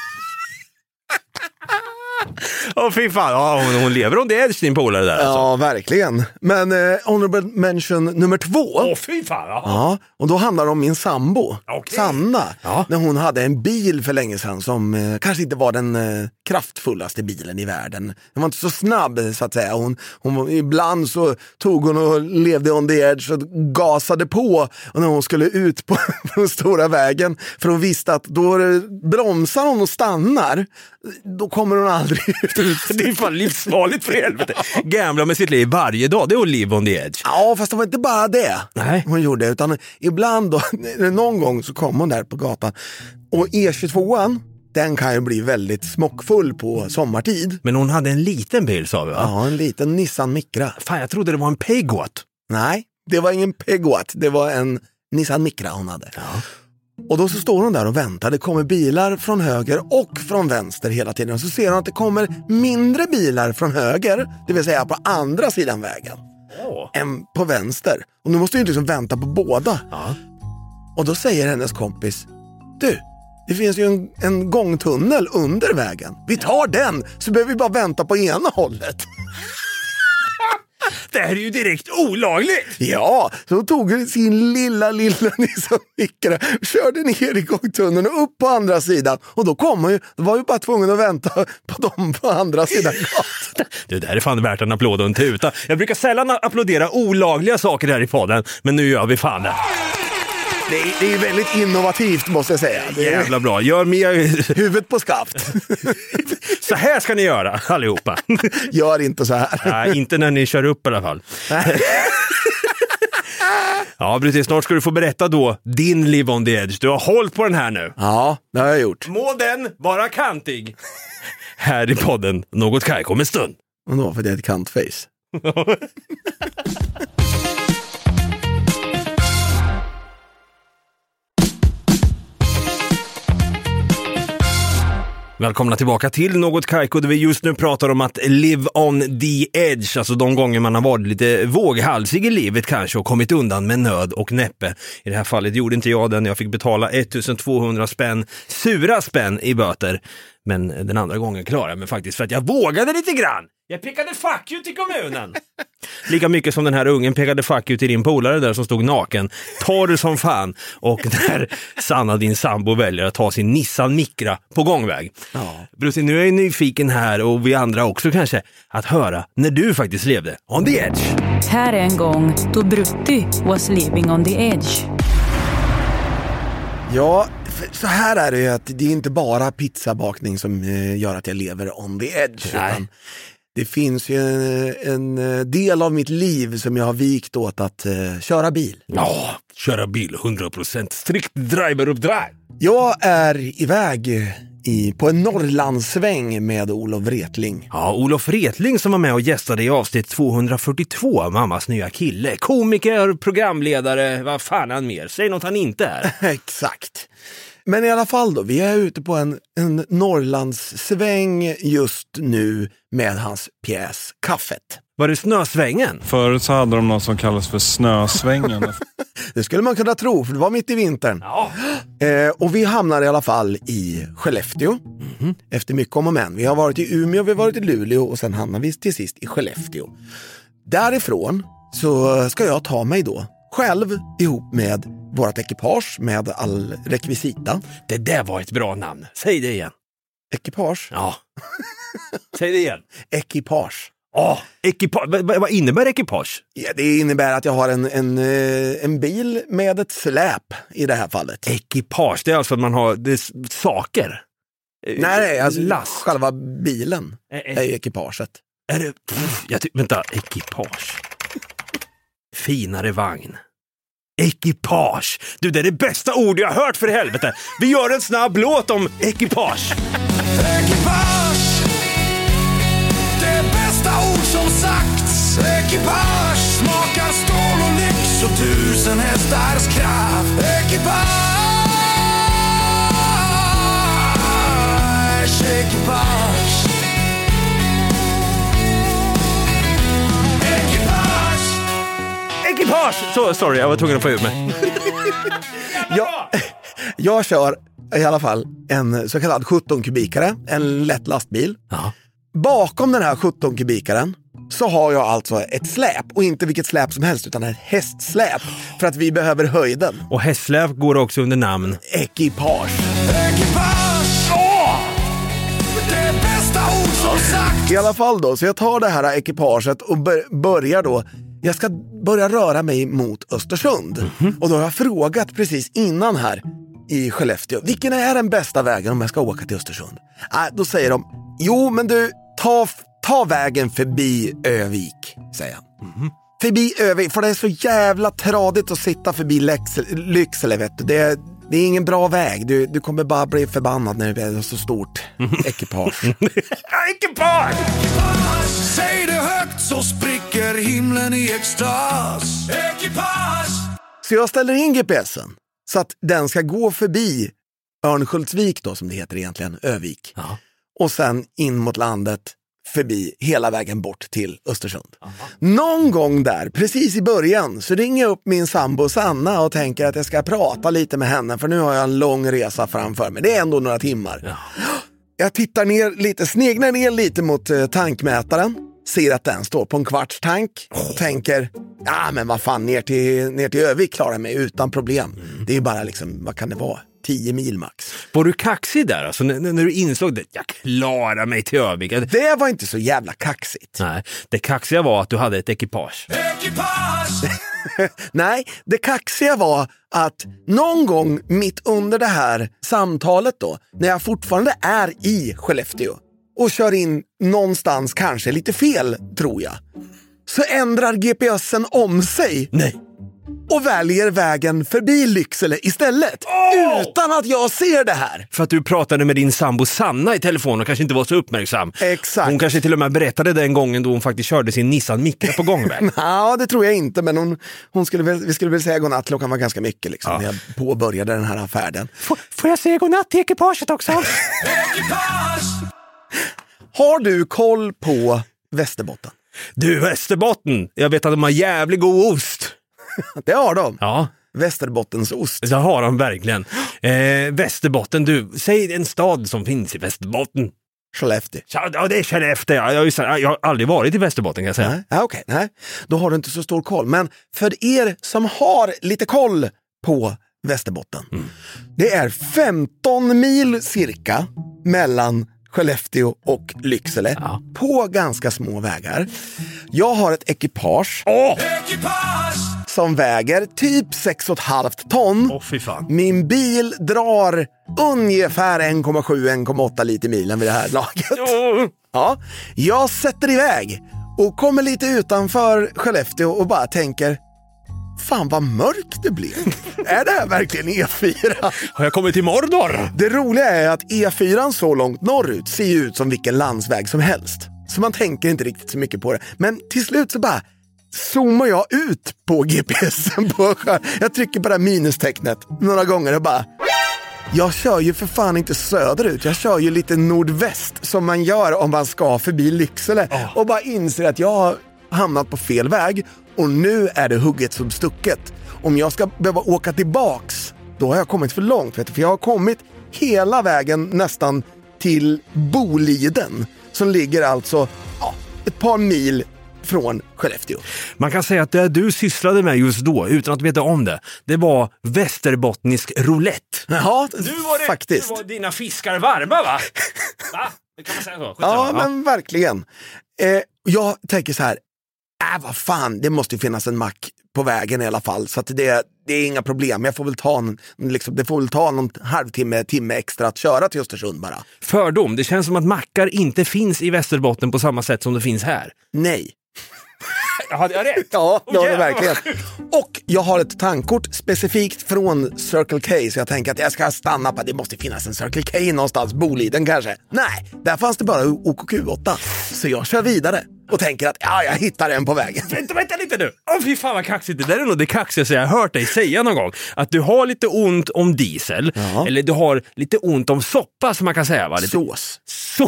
Åh, oh, fy fan. Ja, hon, hon lever om det är din polare där. Alltså. Ja, verkligen. Men eh, honorable mention nummer två. Åh, oh, fy fan. Ja. Ja, och då handlar det om min sambo, okay. Sanna. Ja. När hon hade en bil för länge sedan som eh, kanske inte var den eh, kraftfullaste bilen i världen. Den var inte så snabb, så att säga. Hon, hon, ibland så tog hon och levde on the edge och gasade på. Och när hon skulle ut på, på den stora vägen, för hon visste att då bromsar hon och stannar, då kommer hon aldrig aldrig ut. Det är fan livsfarligt för helvete. Gambla med sitt liv varje dag, det är att live on the edge. Ja, fast det var inte bara det Nej. hon gjorde, utan ibland då, någon gång så kom hon där på gatan och E tjugotvåan, den kan ju bli väldigt smockfull på sommartid. Men hon hade en liten bil, sa vi, va? Ja, en liten Nissan Micra. Fan, jag trodde det var en Peugeot. Nej, det var ingen Peugeot, det var en Nissan Micra hon hade. Ja. Och då så står hon där och väntar. Det kommer bilar från höger och från vänster hela tiden. Och så ser hon att det kommer mindre bilar från höger, det vill säga på andra sidan vägen, Oh. än på vänster. Och nu måste ju liksom vänta på båda. Ja. Och då säger hennes kompis: du, det finns ju en, en gångtunnel under vägen. Vi tar den, så behöver vi bara vänta på ena hållet. Det här är ju direkt olagligt. Ja, så hon tog sin lilla, lilla Nissan Micra, körde ner i gångtunneln och upp på andra sidan. Och då kom hon ju, då var ju bara tvungen att vänta på dem på andra sidan gatan. Det där är fan värt en applåd och en tuta. Jag brukar sällan applådera olagliga saker här i podden, men nu gör vi fan det. Det är, det är väldigt innovativt, måste jag säga. Det är Jävla bra. Gör mer. huvudet på skaft. Så här ska ni göra, allihopa. Gör inte så här. Nej, inte när ni kör upp i alla fall. Ja, Brutti, snart ska du få berätta då din live on the edge. Du har hållit på den här nu. Ja, det har jag gjort. Må den vara kantig. Här i podden, något kaj om en stund. Och då, för det är ett kantface. Välkomna tillbaka till Något Kajko, där vi just nu pratar om att live on the edge, alltså de gånger man har varit lite våghalsig i livet kanske och kommit undan med nöd och näppe. I det här fallet gjorde inte jag den, jag fick betala ettusentvåhundra spänn, sura spänn i böter. Men den andra gången klarade jag mig faktiskt för att jag vågade lite grann. Jag pekade fuck you till kommunen. Lika mycket som den här ungen pekade fuck you till din polare där som stod naken, torr som fan. Och där Sanna, din sambo, väljer att ta sin Nissan Micra på gångväg. Ja. Brutti, nu är jag nyfiken här, och vi andra också kanske, att höra när du faktiskt levde on the edge. Här är en gång då Brutti was living on the edge. Ja, så här är det ju, att det är inte bara pizzabakning som gör att jag lever on the edge. Utan det finns ju en, en del av mitt liv som jag har vikt åt att uh, köra bil. Ja, köra bil hundra procent strikt driver up drive. Jag är iväg i, på en Norrlandssväng med Olof Wretling. Ja, Olof Wretling som var med och gästade i avsnitt tvåhundrafyrtiotvå, mammas nya kille. Komiker, programledare, vad fan han mer? Säg något han inte är. Exakt. Men i alla fall då, vi är ute på en, en Norrlandssväng just nu med hans pjäs Kaffet. Var det Snösvängen? Förut så hade de något som kallas för Snösvängen. Det skulle man kunna tro, för det var mitt i vintern. Ja. Eh, och vi hamnar i alla fall i Skellefteå. Mm-hmm. Efter mycket om och men. Vi har varit i Umeå, vi har varit i Luleå och sen hamnar vi till sist i Skellefteå. Därifrån så ska jag ta mig då själv ihop med vårt ekipage med all rekvisita. Det där var ett bra namn. Säg det igen. Ekipage? Ja. Säg det igen. Ekipage. Ja, ekipage. V- vad innebär ekipage? Ja, det innebär att jag har en, en, en bil med ett släp i det här fallet. Ekipage, det är alltså att man har det är saker. Nej, nej, alltså last. själva bilen Ä- är ekipaget. Är det... Pff, jag ty- vänta, ekipage. Finare vagn. Ekipage. Du, det är det bästa ord jag har hört, för helvete. Vi gör en snabb låt om ekipage. Ekipage, det bästa ord som sagts. Ekipage smakar stål och lyx och tusen hästars kraft. Ekipage, ekipage. Ekipage. Ekipage! Så, sorry, jag var tvungen att få ut mig. Jag, jag kör i alla fall en så kallad sjutton kubikare, en lätt lastbil. Ja. Bakom den här sjutton kubikaren så har jag alltså ett släp, och inte vilket släp som helst utan ett hästsläp, för att vi behöver höjden. Och hästsläp går också under namn Ekipage. Ekipage, åh! Det bästa ord som sagt. I alla fall då, så jag tar det här ekipaget och bör, börjar då, jag ska börja röra mig mot Östersund. Mm-hmm. Och då har jag frågat precis innan här, i Skellefteå, vilken är den bästa vägen om jag ska åka till Östersund? Äh, då säger de, jo men du, ta, ta vägen förbi Övik, säger han. Mm. Förbi Övik, för det är så jävla tradigt att sitta förbi Lycksele, Lycksele vet du. Det är, det är ingen bra väg, du, du kommer bara bli förbannad när det är så stort ekipage. Ekipage! Säg det högt så spricker himlen i extas. Ekipage! Så jag ställer in G P S'en så att den ska gå förbi Örnsköldsvik då, som det heter egentligen, Övik. Ja. Och sen in mot landet förbi hela vägen bort till Östersund. Aha. Någon gång där, precis i början, så ringer jag upp min sambo Sanna och tänker att jag ska prata lite med henne, för nu har jag en lång resa framför mig. Det är ändå några timmar. Ja. Jag tittar ner lite, sneglar ner lite mot uh, tankmätaren, ser att den står på en kvarts tank och tänker, ja men vad fan, ner till, ner till Övik klarar jag mig utan problem. Mm. Det är bara liksom, vad kan det vara? tio mil max. Var du kaxig där? Alltså, när, när du insåg det, jag klarar mig till Övik. Det var inte så jävla kaxigt. Nej, det kaxiga var att du hade ett ekipage. Ekipage! Nej, det kaxiga var att någon gång mitt under det här samtalet då, när jag fortfarande är i Skellefteå och kör in någonstans kanske lite fel, tror jag, så ändrar G P S'en om sig. Nej. Och väljer vägen förbi Lycksele istället. Oh! Utan att jag ser det här. För att du pratade med din sambo Sanna i telefon och kanske inte var så uppmärksam. Exakt. Hon kanske till och med berättade den gången då hon faktiskt körde sin Nissan Micra på gångväg. Ja, det tror jag inte. Men hon, hon skulle väl, vi skulle väl säga godnatt. Klockan var ganska mycket liksom, ja. När jag påbörjade den här affärden. F- får jag säga godnatt till ekipaget också? Har du koll på Västerbotten? Du, Västerbotten. Jag vet att de har jävligt god ost. Det har de. Ja. Västerbottensost. Det har de verkligen. Eh, Västerbotten, du, säg en stad som finns i Västerbotten. Skellefteå. Ja, det är Skellefteå. Jag, jag, jag har aldrig varit i Västerbotten, kan jag säga. Nej, ja, okej. Nej. Då har du inte så stor koll. Men för er som har lite koll på Västerbotten. Mm. Det är femton mil cirka mellan Skellefteå och Lycksele, ja. På ganska små vägar. Jag har ett ekipage, oh! ekipage! Som väger typ sex komma fem ton. Oh, fy fan. Min bil drar ungefär en komma sju till en komma åtta liter milen vid det här laget. Oh! Ja, jag sätter iväg och kommer lite utanför Skellefteå och bara tänker, fan vad mörkt det blev. Är det här verkligen E fyra? Har jag kommit till Mordor? Det roliga är att E fyra så långt norrut ser ju ut som vilken landsväg som helst. Så man tänker inte riktigt så mycket på det. Men till slut så bara zoomar jag ut på G P S'en. På, jag trycker på det här minustecknet några gånger och bara, jag kör ju för fan inte söderut. Jag kör ju lite nordväst som man gör om man ska förbi Lycksele. Oh. Och bara inser att jag har hamnat på fel väg. Och nu är det hugget som stucket. Om jag ska behöva åka tillbaks, då har jag kommit för långt. Vet du? För jag har kommit hela vägen nästan till Boliden. Som ligger alltså ja, ett par mil från Skellefteå. Man kan säga att det du sysslade med just då, utan att veta om det, det var västerbottnisk roulette. Ja, nu var det, faktiskt. Nu var dina fiskar varma, va? Va? Det kan man säga så. Ja, ja, men verkligen. Eh, jag tänker så här, äh, vad fan, det måste ju finnas en mack på vägen i alla fall. Så att det, det är inga problem. Jag får väl ta en, liksom, det får väl ta någon halvtimme, timme extra att köra till Östersund bara. Fördom, det känns som att mackar inte finns i Västerbotten på samma sätt som det finns här. Nej. Hade jag rätt? Ja, det har det verkligen. Och jag har ett tankkort specifikt från Circle K, så jag tänker att jag ska stanna på, det måste finnas en Circle K någonstans, Boliden kanske. Nej, där fanns det bara O K Q åtta. Så jag kör vidare och tänker att ja, jag hittar en på vägen. Vänta, vänta lite nu. Åh, fy fan vad kaxigt. Det där är nog det kaxigaste jag har hört dig säga någon gång. Att du har lite ont om diesel, ja. Eller du har lite ont om soppa, som man kan säga, va? Lite... Sås. Sås.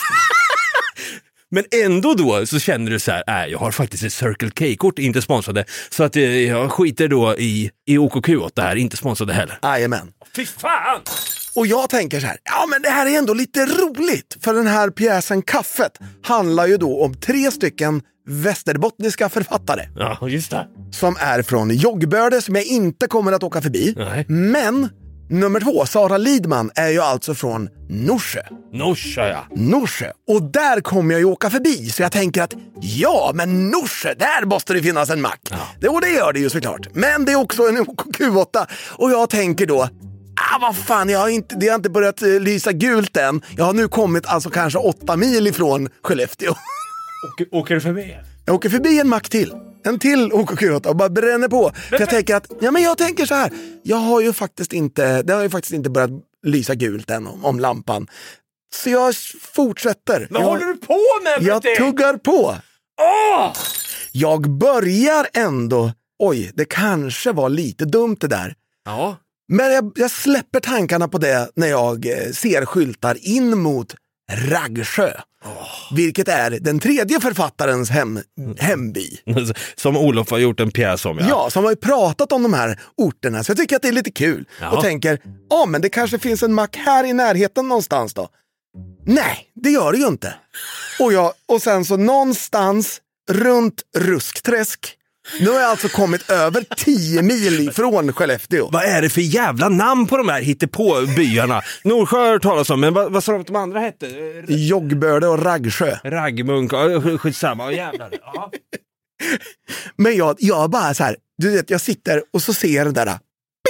Men ändå då så känner du så här, äh, jag har faktiskt ett Circle K-kort, inte sponsrade. Så att eh, jag skiter då i, i O K Q åtta här, inte sponsrade heller. Jajamän. Fy fan! Och jag tänker så här, ja men det här är ändå lite roligt. För den här pjäsen Kaffet handlar ju då om tre stycken västerbottniska författare. Ja, just det. Som är från Joggbörde, som jag inte kommer att åka förbi. Nej. Men nummer två, Sara Lidman, är ju alltså från Norsjö. Norsjö, ja. Norsjö. Och där kommer jag ju åka förbi. Så jag tänker att, ja, men Norsjö, där måste det finnas en mack. Ja. Det, och det gör det ju såklart. Men det är också en O K Q åtta. Och jag tänker då, ah, vad fan, jag har inte, det har inte börjat uh, lysa gult än. Jag har nu kommit alltså kanske åtta mil ifrån Skellefteå. Åker, åker du förbi? Jag åker förbi en mack till. En till O K Q åtta och bara bränner på. För jag tänker att, ja men jag tänker så här. Jag har ju faktiskt inte, det har ju faktiskt inte börjat lysa gult än om, om lampan. Så jag fortsätter. Vad jag, håller du på med? Jag det? tuggar på. Åh! Jag börjar ändå, oj, det kanske var lite dumt det där. Ja. Men jag, jag släpper tankarna på det när jag eh, ser skyltar in mot Raggsjö. Oh. Vilket är den tredje författarens hem, hemby. Som Olof har gjort en pjäs om. Ja, ja, som har ju pratat om de här orterna. Så jag tycker att det är lite kul. Ja. Och tänker, ja men det kanske finns en mack här i närheten någonstans då. Nej, det gör det ju inte. Och, jag, och sen så någonstans runt Ruskträsk. Nu har jag alltså kommit över tio mil ifrån Skellefteå. Vad är det för jävla namn på de här hittepå-byarna? Nordsjö har talas om, men vad, vad sa de att de andra hette? Joggbörde och Raggsjö. Raggmunk, ja, skitsamma, jävlar. Ja. Men jag, jag bara så här, du vet, jag sitter och så ser jag den där. Bing!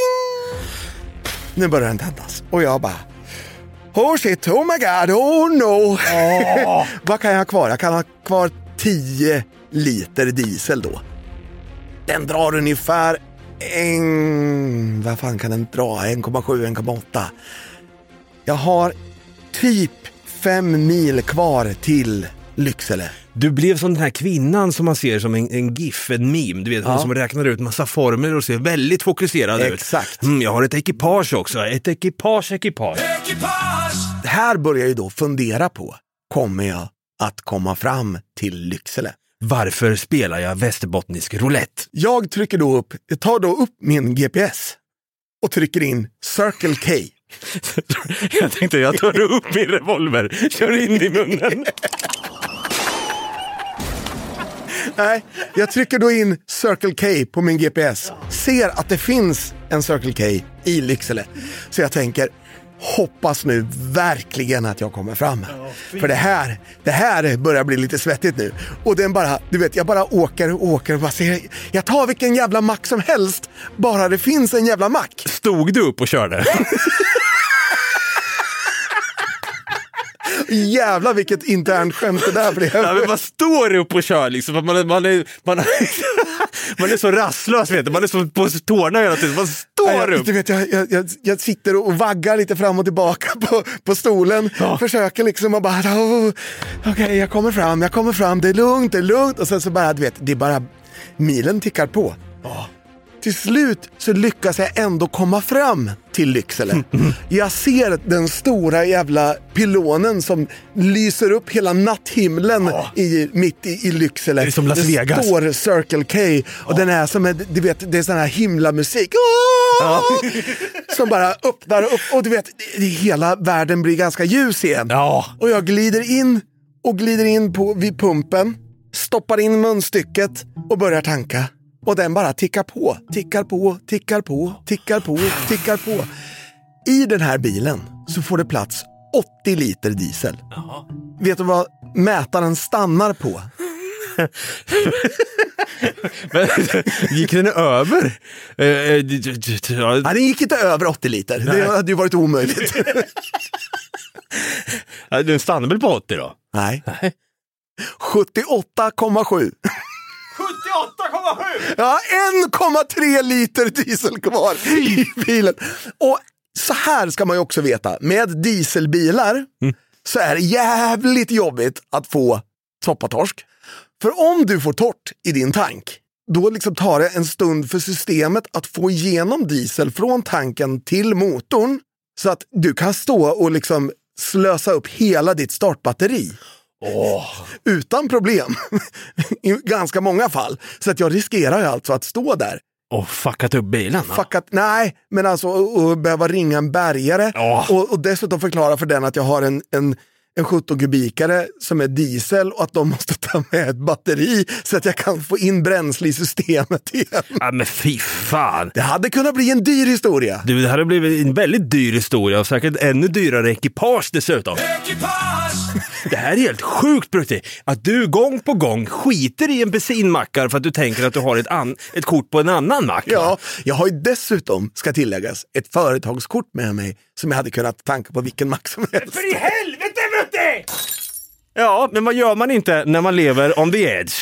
Nu börjar den tändas. Och jag bara, oh shit, oh my god, oh no. Oh. Vad kan jag ha kvar? Jag kan ha kvar tio liter diesel då. Den drar ungefär en, vad fan kan den dra? en komma sju, en komma åtta. Jag har typ fem mil kvar till Lycksele. Du blev som den här kvinnan som man ser som en, en gif, en meme. Du vet, ja. Som räknar ut massa formler och ser väldigt fokuserad ut. Exakt. Mm, jag har ett ekipage också. Ett ekipage, ekipage. Ekipage! Det här börjar jag ju då fundera på. Kommer jag att komma fram till Lycksele? Varför spelar jag västerbottnisk roulette? Jag trycker då upp, jag tar då upp min G P S och trycker in Circle K. Jag tänkte, jag tar upp min revolver, kör in i munnen. Nej, jag trycker då in Circle K på min G P S. Ser att det finns en Circle K i Lycksele. Så jag tänker, hoppas nu verkligen att jag kommer fram. Ja, för det här, det här börjar bli lite svettigt nu. Och den bara, du vet, jag bara åker och åker och bara ser, jag tar vilken jävla mack som helst, bara det finns en jävla mack. Stod du upp och körde? Jävla vilket internt skämt det där blev. Ja, men man står upp och kör liksom. Man, man, man, är, man, man är så rastlös, vet du. Man är så på tårna hela tiden. Man står ja, jag, upp. Du vet, jag, jag, jag sitter och vaggar lite fram och tillbaka på, på stolen. Ja. Försöker liksom och bara, oh, okej, okay, jag kommer fram, jag kommer fram. Det är lugnt, det är lugnt. Och sen så bara, du vet, det är bara, milen tickar på. Ja. Till slut så lyckas jag ändå komma fram till Lycksele. Jag ser den stora jävla pylonen som lyser upp hela natthimlen oh. i, mitt i, i Lycksele. Det är som Las Vegas. Det står Circle K och oh. den är som, en, du vet, det är sån här himlamusik. Oh! Oh. Som bara öppnar upp och du vet, det, hela världen blir ganska ljus igen. Oh. Och jag glider in och glider in på, vid pumpen, stoppar in munstycket och börjar tanka. Och den bara tickar på, tickar på, tickar på, tickar på, tickar på. I den här bilen så får det plats åttio liter diesel. Jaha. Vet du vad mätaren stannar på? Men, gick den över? Nej, den gick inte över åttio liter. Nej. Det hade ju varit omöjligt. Den stannar väl på åttio då? Nej. sjuttioåtta komma sju. sjuttioåtta komma sju! Ja, en komma tre liter diesel kvar i bilen. Och så här ska man ju också veta. Med dieselbilar mm. så är det jävligt jobbigt att få soppatorsk. För om du får torrt i din tank, då liksom tar det en stund för systemet att få igenom diesel från tanken till motorn. Så att du kan stå och liksom slösa upp hela ditt startbatteri. Oh. Utan problem. I ganska många fall. Så att jag riskerar ju alltså att stå där. Och fuckat upp bilen? Fuckat, nej, men alltså och, och behöva ringa en bärgare. Oh. Och, och dessutom förklara för den att jag har en, en, en sjutton kubikare som är diesel och att de måste ta med ett batteri så att jag kan få in bränsle i systemet igen. Ja, men fy fan. Det hade kunnat bli en dyr historia. Du, det hade blivit en väldigt dyr historia och säkert ännu dyrare ekipage dessutom. Ekipage! Det här är helt sjukt, Brutti. Att du gång på gång skiter i en bensinmackar för att du tänker att du har ett, an- ett kort på en annan mack. Ja, jag har ju dessutom, ska tilläggas, ett företagskort med mig som jag hade kunnat tanka på vilken mack som helst. För i helvete, Brutti! Ja, men vad gör man inte när man lever on the edge?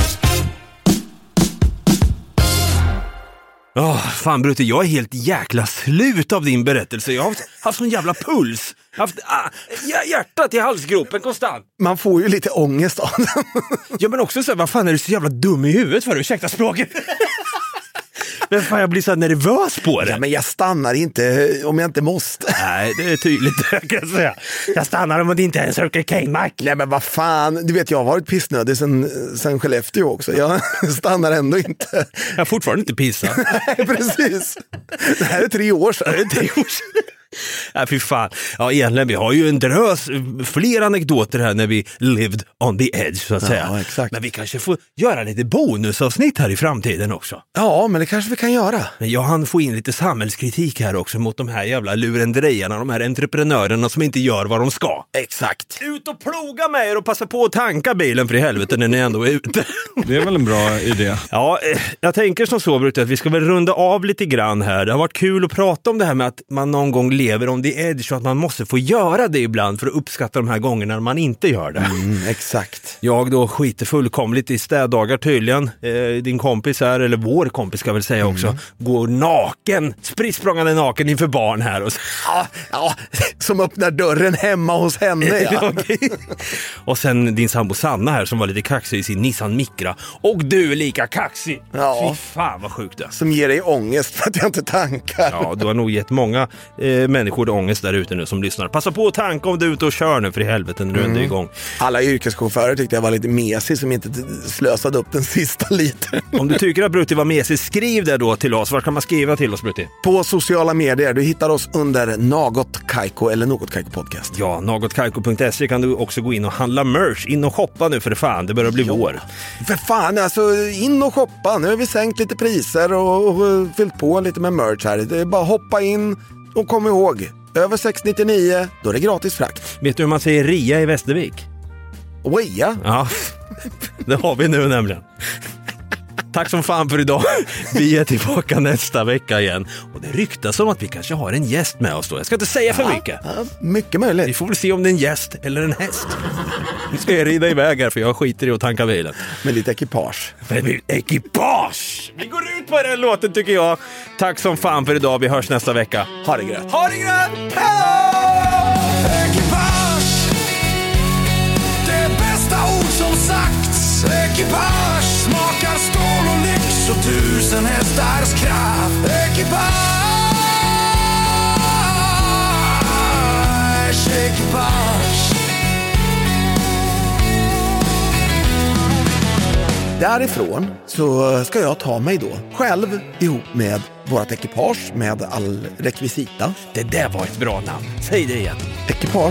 Åh, oh, fan Brutti, jag är helt jäkla slut av din berättelse. Jag har haft, haft sån jävla puls. Jag har haft ah, hjärtat i halsgropen konstant. Man får ju lite ångest av den. Ja, men också så här, vad fan är du så jävla dum i huvudet för? Ursäkta språket. Men fan, jag blir så nervös på det. Ja, men jag stannar inte om jag inte måste. Nej, det är tydligt, kan jag säga. Jag stannar om det inte är en Circle K-mack. Nej, men vad fan. Du vet, jag har varit pissnödig sen, sen Skellefteå också. Jag stannar ändå inte. Jag har fortfarande inte pissat. Nej, precis. Det här är tre år sedan. Det är tre år sedan. Ja, fy fan. Ja, egentligen, vi har ju en drös, fler anekdoter här när vi lived on the edge, så att säga. Ja, exakt. Men vi kanske får göra lite bonusavsnitt här i framtiden också. Ja, men det kanske vi kan göra. Men jag hann få in lite samhällskritik här också mot de här jävla lurendrejarna, de här entreprenörerna som inte gör vad de ska. Exakt. Ut och ploga med er och passa på att tanka bilen för i helvete när ni ändå är ute. Det är väl en bra idé. Ja, jag tänker som så, Brutte, att vi ska väl runda av lite grann här. Det har varit kul att prata om det här med att man någon gång lever on the edge, så att man måste få göra det ibland för att uppskatta de här gångerna när man inte gör det. Mm, exakt. Jag då skiter fullkomligt i städdagar tydligen. Eh, din kompis här, eller vår kompis ska väl säga också, mm. går naken, spritsprångande naken inför barn här. Och, så. Ja, ja, som öppnar dörren hemma hos henne. Ja. Och sen din sambo Sanna här som var lite kaxig i sin Nissan Micra. Och du är lika kaxig. Ja. Fy fan vad sjukt det. Som ger dig ångest för att jag inte tankar. Ja, du har nog gett många eh, människor ångest där ute nu som lyssnar. Passa på att tanka om du är ute och kör nu för i helvete när du mm. ändå är igång. Alla yrkeschaufförer tyckte jag var lite mesig som inte slösade upp den sista litern. Om du tycker att Brutti var mesig, skriv det då till oss. Var kan man skriva till oss, Brutti? På sociala medier. Du hittar oss under Något Kaiko eller Något Kaiko podcast. Ja, något kaiko punkt se kan du också gå in och handla merch. In och shoppa nu för fan, det börjar bli ja. vår. För fan, alltså in och shoppa. Nu har vi sänkt lite priser och, och fyllt på lite med merch här. Det är bara hoppa in och kom ihåg. Över sex nittionio, då är det gratis frakt. Vet du hur man säger ria i Västervik? Oja? Ja, det har vi nu nämligen. Tack som fan för idag. Vi är tillbaka nästa vecka igen. Och det ryktas om att vi kanske har en gäst med oss då. Jag ska inte säga för ja, mycket. Ja, mycket möjligt. Vi får väl se om det är en gäst eller en häst. Nu ska jag rida iväg här för jag skiter i att tanka bilen. Med lite ekipage. Med ekipage! Vi går ut på den låten tycker jag. Tack som fan för idag. Vi hörs nästa vecka. Ha det grönt. Ha det grönt! Ekipage, det bästa ord som sagts. Ekipage smakar stål och lyx och tusen hästars kraft. Ekipage, ekipage. Därifrån så ska jag ta mig då själv ihop med vårt ekipage med all rekvisita. Det där var ett bra namn. Säg det igen. Ekipage.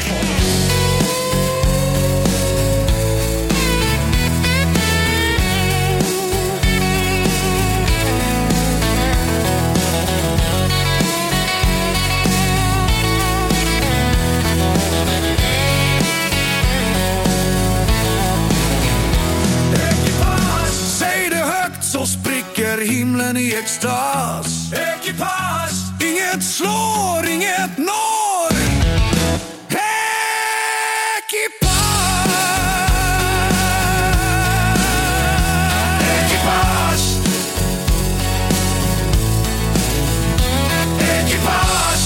Himlen i extas. Ekipage, inget slår, inget når. Ekipage, ekipage, ekipage,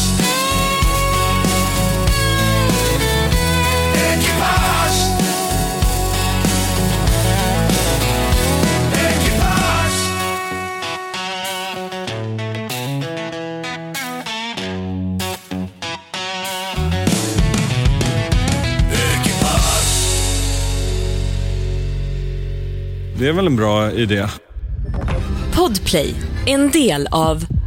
ekipage. Det är väl en bra idé. Podplay, en del av